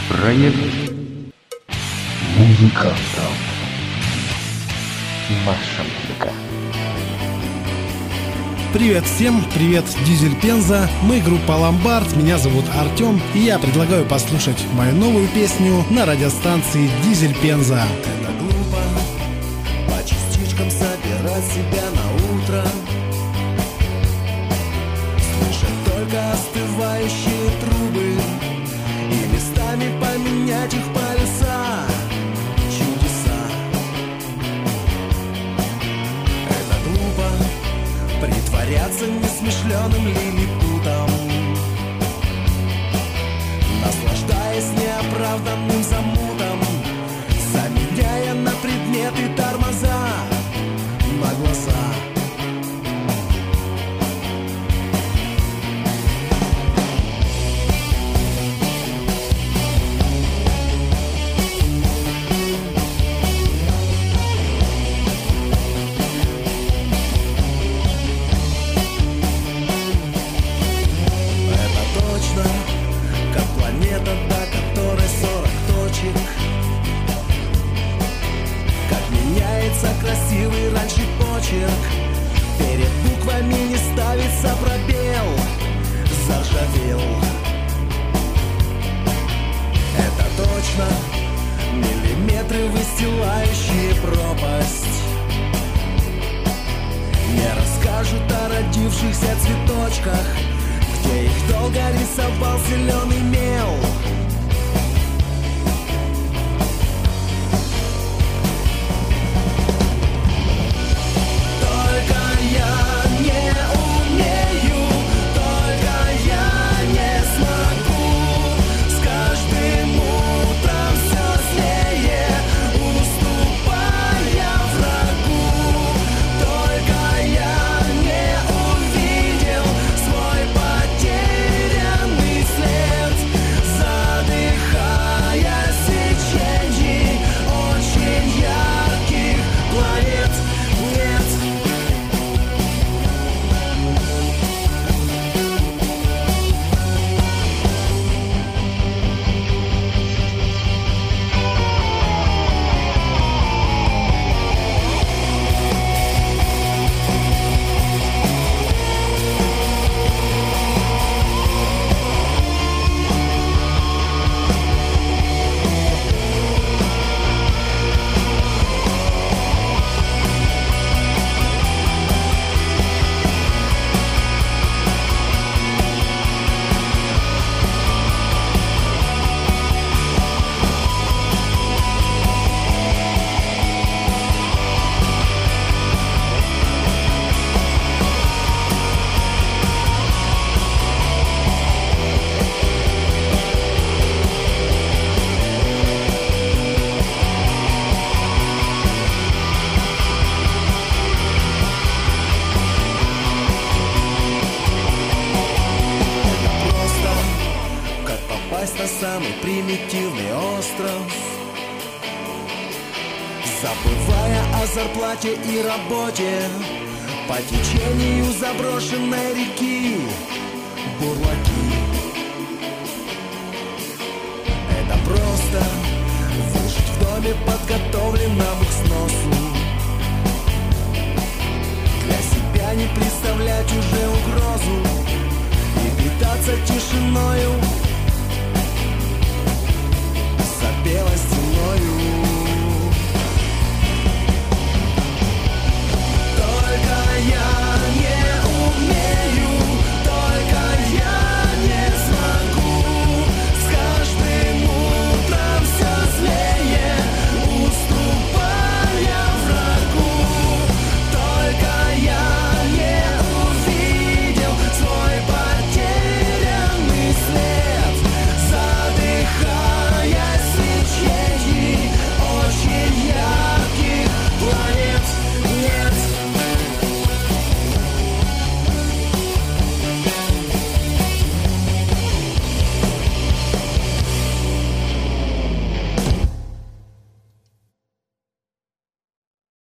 Проект музыкантов. Наша музыка. Привет всем, привет, Дизель Пенза. Мы группа Ломбард, меня зовут Артем, и я предлагаю послушать мою новую песню на радиостанции Дизель Пенза. Это глупо, по частичкам собирать себя на утро, слышать только остывающие трубы и местами поменять их полюса. Чудеса. Это глупо, притворяться несмышленым лилипутом, наслаждаясь неоправданным замутом, заменяя на предметы тормоза, на глаза. Планета, до которой 40 точек. Как меняется красивый раньше почерк. Перед буквами не ставится пробел. Заржавел. Это точно миллиметры, выстилающие пропасть. Не расскажут о родившихся цветочках, где их долго рисовал зеленый мел. Только я не умею, только я не смогу. С каждым утром все злее, уступая врагу. Только я не увидел свой потерянный след, задыхаясь в свечении очень ярких планет. Нет. На самый примитивный остров, забывая о зарплате и работе, по течению заброшенной реки бурлаки. Это просто выжить в доме, подготовленном к сносу, для себя не представлять уже угрозу и питаться тишиною